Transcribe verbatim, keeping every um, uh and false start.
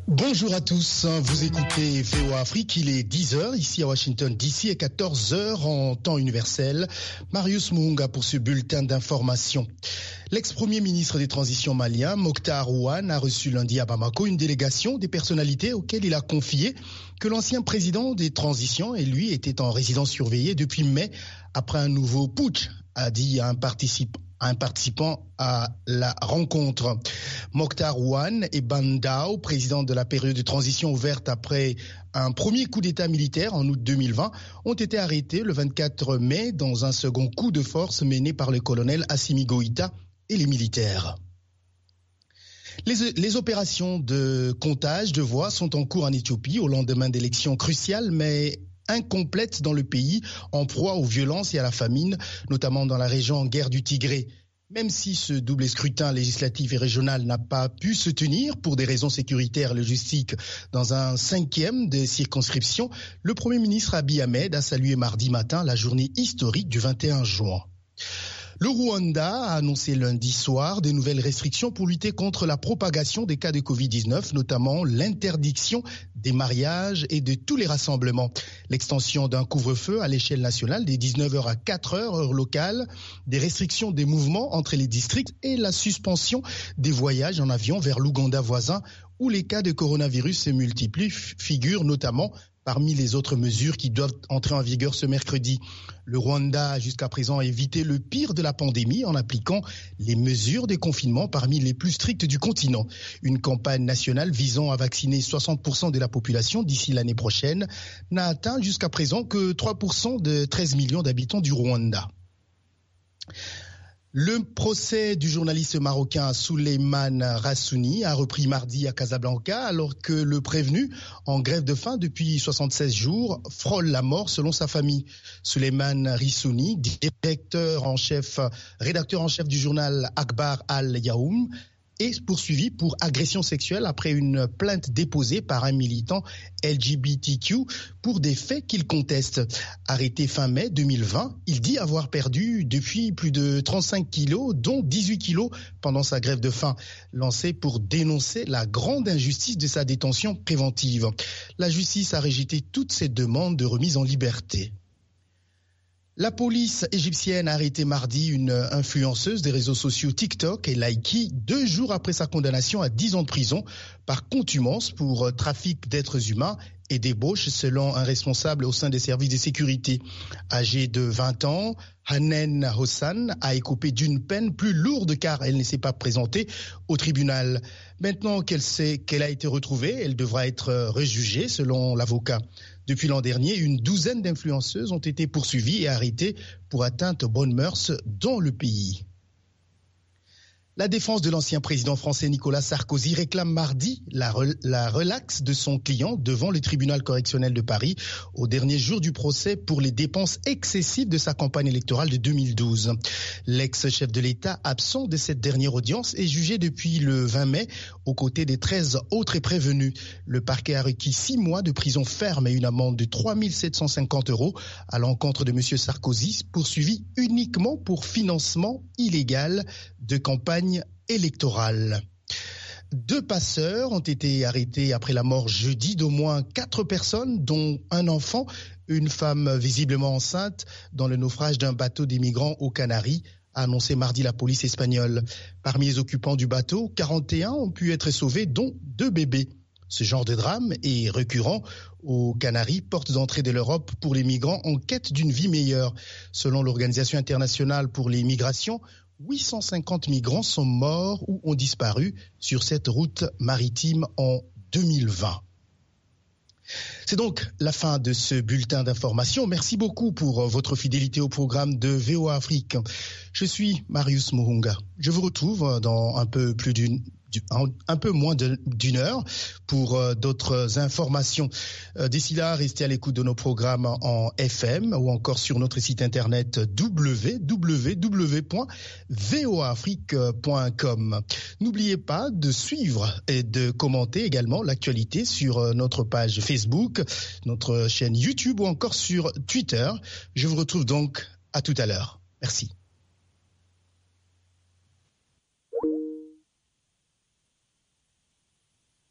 Bonjour à tous, vous écoutez V O A Afrique, il est dix heures ici à Washington D C et quatorze heures en temps universel. Marius Muhunga pour ce bulletin d'information. L'ex-premier ministre des Transitions malien, Mokhtar Ouane, a reçu lundi à Bamako une délégation des personnalités auxquelles il a confié que l'ancien président des Transitions et lui étaient en résidence surveillée depuis mai après un nouveau putsch, a dit un participant. un participant à la rencontre. Mokhtar Ouane et Bandao, président de la période de transition ouverte après un premier coup d'État militaire en août deux mille vingt, ont été arrêtés le vingt-quatre mai dans un second coup de force mené par le colonel Assimi Goïta et les militaires. Les, les opérations de comptage de voix sont en cours en Éthiopie au lendemain d'élections cruciales, mais incomplète dans le pays, en proie aux violences et à la famine, notamment dans la région en guerre du Tigré. Même si ce double scrutin législatif et régional n'a pas pu se tenir pour des raisons sécuritaires et logistiques dans un cinquième des circonscriptions, le Premier ministre Abiy Ahmed a salué mardi matin la journée historique du vingt et un juin. Le Rwanda a annoncé lundi soir des nouvelles restrictions pour lutter contre la propagation des cas de covid dix-neuf, notamment l'interdiction des mariages et de tous les rassemblements. L'extension d'un couvre-feu à l'échelle nationale des dix-neuf heures à quatre heures, heure locale, des restrictions des mouvements entre les districts et la suspension des voyages en avion vers l'Ouganda voisin où les cas de coronavirus se multiplient, figurent notamment parmi les autres mesures qui doivent entrer en vigueur ce mercredi. Le Rwanda a jusqu'à présent évité le pire de la pandémie en appliquant les mesures de confinement parmi les plus strictes du continent. Une campagne nationale visant à vacciner soixante pour cent de la population d'ici l'année prochaine n'a atteint jusqu'à présent que trois pour cent de treize millions d'habitants du Rwanda. Le procès du journaliste marocain Souleymane Rassouni a repris mardi à Casablanca alors que le prévenu, en grève de faim depuis soixante-seize jours, frôle la mort selon sa famille. Souleymane Rassouni, directeur en chef, rédacteur en chef du journal Akhbar al-Yaoum, est poursuivi pour agression sexuelle après une plainte déposée par un militant L G B T Q pour des faits qu'il conteste. Arrêté fin mai deux mille vingt, il dit avoir perdu depuis plus de trente-cinq kilos, dont dix-huit kilos pendant sa grève de faim, lancée pour dénoncer la grande injustice de sa détention préventive. La justice a rejeté toutes ses demandes de remise en liberté. La police égyptienne a arrêté mardi une influenceuse des réseaux sociaux TikTok et Likee deux jours après sa condamnation à dix ans de prison par contumace pour trafic d'êtres humains et débauche selon un responsable au sein des services de sécurité. Âgée de vingt ans, Hanen Hossan a écopé d'une peine plus lourde car elle ne s'est pas présentée au tribunal. Maintenant qu'elle sait qu'elle a été retrouvée, elle devra être rejugée selon l'avocat. Depuis l'an dernier, une douzaine d'influenceuses ont été poursuivies et arrêtées pour atteinte aux bonnes mœurs dans le pays. La défense de l'ancien président français Nicolas Sarkozy réclame mardi la, re, la relaxe de son client devant le tribunal correctionnel de Paris au dernier jour du procès pour les dépenses excessives de sa campagne électorale de deux mille douze. L'ex-chef de l'État, absent de cette dernière audience, est jugé depuis le vingt mai aux côtés des treize autres prévenus. Le parquet a requis six mois de prison ferme et une amende de trois mille sept cent cinquante euros à l'encontre de M. Sarkozy, poursuivi uniquement pour financement illégal de campagne électorale. Deux passeurs ont été arrêtés après la mort jeudi d'au moins quatre personnes, dont un enfant, une femme visiblement enceinte, dans le naufrage d'un bateau des migrants aux Canaries, a annoncé mardi la police espagnole. Parmi les occupants du bateau, quarante et un ont pu être sauvés, dont deux bébés. Ce genre de drame est récurrent aux Canaries, porte d'entrée de l'Europe pour les migrants en quête d'une vie meilleure. Selon l'Organisation internationale pour les migrations, huit cent cinquante migrants sont morts ou ont disparu sur cette route maritime en deux mille vingt. C'est donc la fin de ce bulletin d'information. Merci beaucoup pour votre fidélité au programme de V O A Afrique. Je suis Marius Muhunga. Je vous retrouve dans un peu plus d'une un peu moins d'une heure pour euh, d'autres informations. Euh, d'ici là, restez à l'écoute de nos programmes en F M ou encore sur notre site internet w w w point v o a afrique point com. N'oubliez pas de suivre et de commenter également l'actualité sur notre page Facebook, notre chaîne YouTube ou encore sur Twitter. Je vous retrouve donc à tout à l'heure. Merci.